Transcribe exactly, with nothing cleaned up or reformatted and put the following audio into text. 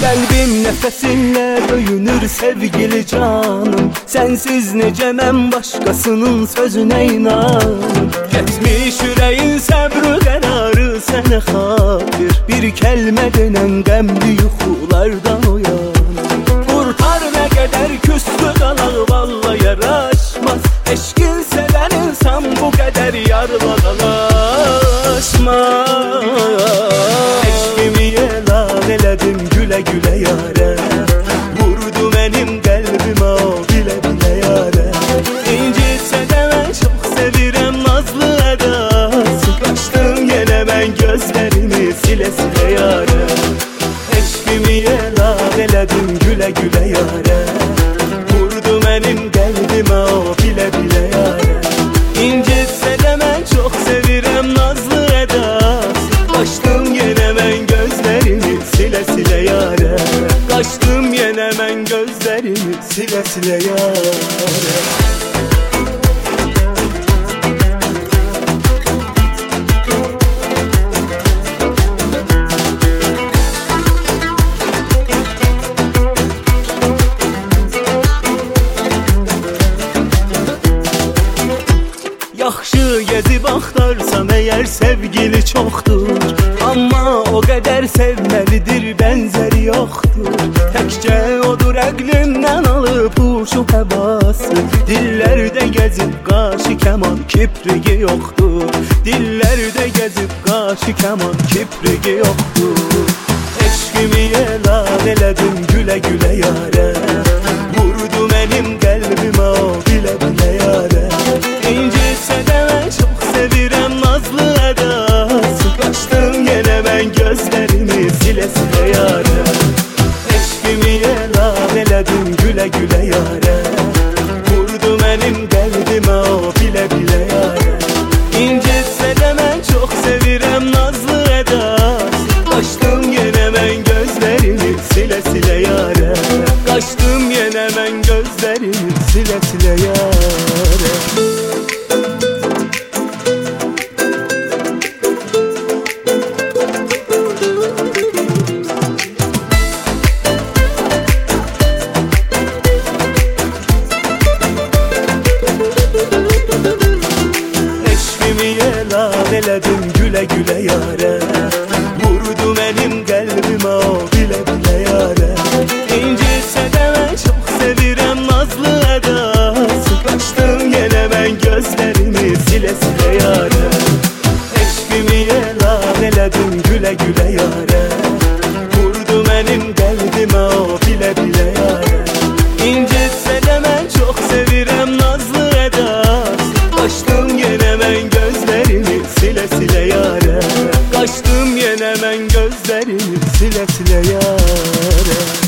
Kalbim nefesinle döyünür sevgili canım. Sensiz necə mən başkasının sözüne inan. Getmiş yüreğin səbru qərarı sənə xatir. Bir kəlmə denən qəmli yuxulardan uyan. Kurtar ne kadar küstü qalaq valla yaraşmaz. Eşkin seven insan bu kadar yarla dalaşmaz. Eşkimi elan elədim güle güle yare. Vurdu benim qəlbimə o bile bile yare. İncilsə də mən çox sevirəm nazlı ədası. Qaçdım yenə mən gözlərimi silə silə yare. Eşkimi elan elədim güle güle yare. Vurdu benim qəlbimə o bile bile yare. İncilsə də mən çox sevirəm nazlı ədası. Qaçdım yenə mən gözlərimi silə silə yare. Qaçdım yenə mən gözlərimi silə silə yare. Yaxşı gezib axtarsam eğer sevgili çoxdur. Amma o qədər sevməlidir bənzəri yoxdur. Təkcə odur əqlimdən alıb uşu həvası. Dillərdə gəzib qaşı kəman kiprigi yoxdur. Dillərdə gəzib qaşı kəman kiprigi yoxdur. Eşkimi elan elədim gülə gülə yare. Vurdu mənim qəlbimə o bilə bilə yare. İncilsə də mən çox sevirəm nazlı ədası. Qaçdım yenə mən gözlərimi silə silə yare. Eşkimi elan elədim gülə gülə yare. Vurdu mənim qəlbimə o bilə bilə yare. İncilsə də mən çox sevirəm nazlı ədası. Qaçdım yenə mən gözlərimi silə silə yare. Qaçdım yenə mən gözlərimi silə silə yare. Elədim güle güle yare. Vurdu benim qəlbimə o bilə bilə yare. İncilsə də mən çox sevirəm nazlı ədası. Qaçdım yenə mən gözlərimi silə silə yare. Eşkimi elan elədim gülə gülə yare. Vurdu benim qəlbimə o bilə bilə yare. İncilsə də mən çox sevirəm nazlı ədası. Qaçdım yenə mən gözlərimi silə silə yare. Qaçdım yenə mən gözlərimi silə silə yare.